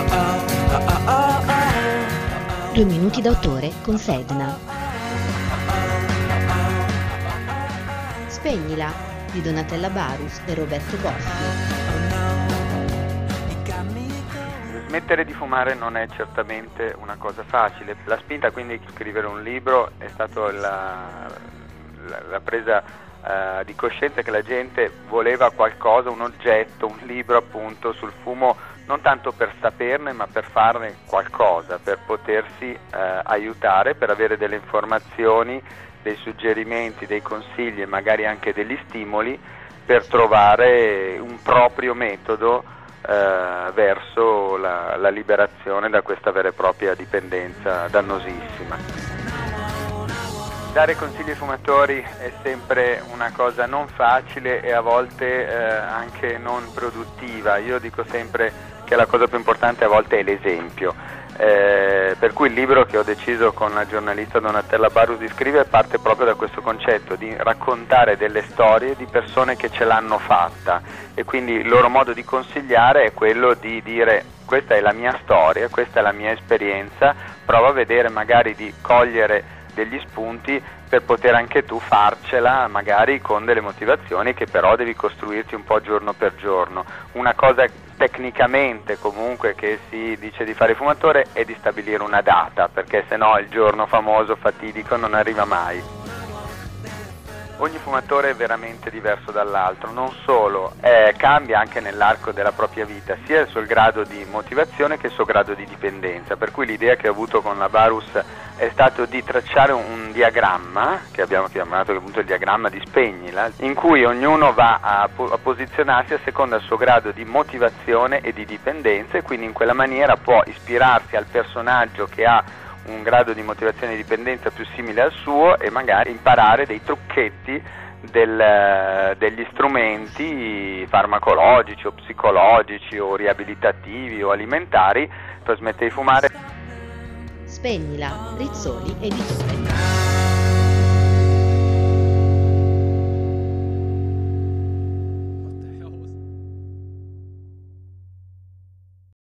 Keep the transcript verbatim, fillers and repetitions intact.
Due minuti d'autore con Sedna. Spegnila di Donatella Barus e Roberto Bossi. Smettere di fumare non è certamente una cosa facile. La spinta quindi a scrivere un libro è stata la, la, la presa uh, di coscienza che la gente voleva qualcosa, un oggetto, un libro appunto sul fumo, non tanto per saperne ma per farne qualcosa, per potersi uh, aiutare, per avere delle informazioni, dei suggerimenti, dei consigli e magari anche degli stimoli per trovare un proprio metodo Eh, verso la, la liberazione da questa vera e propria dipendenza dannosissima. Dare consigli ai fumatori è sempre una cosa non facile e a volte eh, anche non produttiva. Io dico sempre che la cosa più importante a volte è l'esempio. Eh, per cui il libro che ho deciso con la giornalista Donatella Barus di scrivere parte proprio da questo concetto di raccontare delle storie di persone che ce l'hanno fatta, e quindi il loro modo di consigliare è quello di dire: questa è la mia storia, questa è la mia esperienza, prova a vedere, magari di cogliere degli spunti per poter anche tu farcela, magari con delle motivazioni che però devi costruirti un po' giorno per giorno. Una cosa tecnicamente comunque che si dice di fare fumatore è di stabilire una data, perché sennò il giorno famoso fatidico non arriva mai. Ogni fumatore è veramente diverso dall'altro, non solo, eh, cambia anche nell'arco della propria vita, sia il suo grado di motivazione che il suo grado di dipendenza, per cui l'idea che ho avuto con la Barus è stato di tracciare un, un diagramma, che abbiamo chiamato appunto il diagramma di Spegnila, in cui ognuno va a, a posizionarsi a seconda del suo grado di motivazione e di dipendenza, e quindi in quella maniera può ispirarsi al personaggio che ha un grado di motivazione e dipendenza più simile al suo e magari imparare dei trucchetti del, degli strumenti farmacologici o psicologici o riabilitativi o alimentari per smettere di fumare. Spegnila, Rizzoli Editore.